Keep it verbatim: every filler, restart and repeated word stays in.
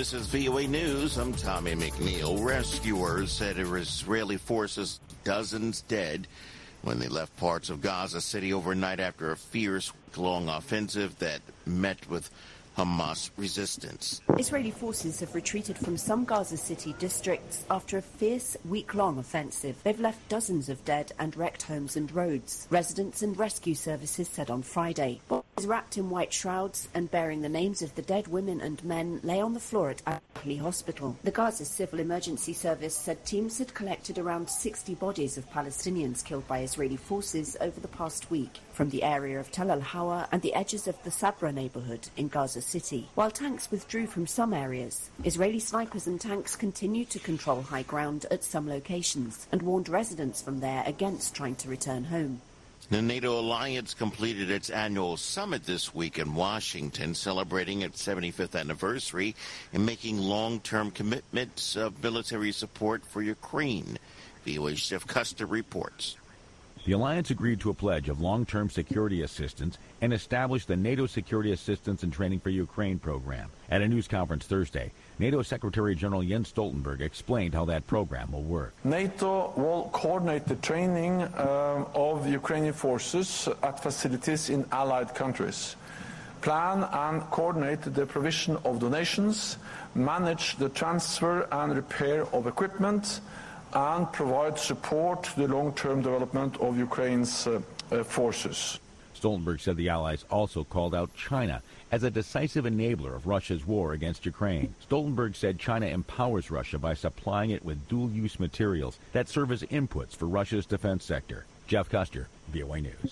This is V O A News. I'm Tommy McNeil. Rescuers said Israeli forces dozens dead when they left parts of Gaza City overnight after a fierce, long offensive that met with Hamas resistance. Israeli forces have retreated from some Gaza City districts after a fierce, week-long offensive. They've left dozens of dead and wrecked homes and roads. Residents and rescue services said on Friday. Bodies wrapped in white shrouds and bearing the names of the dead women and men lay on the floor at Al-Ahli Hospital. The Gaza Civil Emergency Service said teams had collected around sixty bodies of Palestinians killed by Israeli forces over the past week from the area of Tel Al-Hawa and the edges of the Sabra neighborhood in Gaza City. While tanks withdrew from some areas, Israeli snipers and tanks continue to control high ground at some locations and warned residents from there against trying to return home. The NATO alliance completed its annual summit this week in Washington, celebrating its seventy-fifth anniversary and making long-term commitments of military support for Ukraine. V O A's Jeff Custer reports. The alliance agreed to a pledge of long-term security assistance and established the NATO Security Assistance and Training for Ukraine program. At a news conference Thursday, NATO Secretary General Jens Stoltenberg explained how that program will work. NATO will coordinate the training uh, of Ukrainian forces at facilities in allied countries, plan and coordinate the provision of donations, manage the transfer and repair of equipment, and provide support to the long-term development of Ukraine's uh, uh, forces. Stoltenberg said the allies also called out China as a decisive enabler of Russia's war against Ukraine. Stoltenberg said China empowers Russia by supplying it with dual-use materials that serve as inputs for Russia's defense sector. Jeff Custer, V O A News.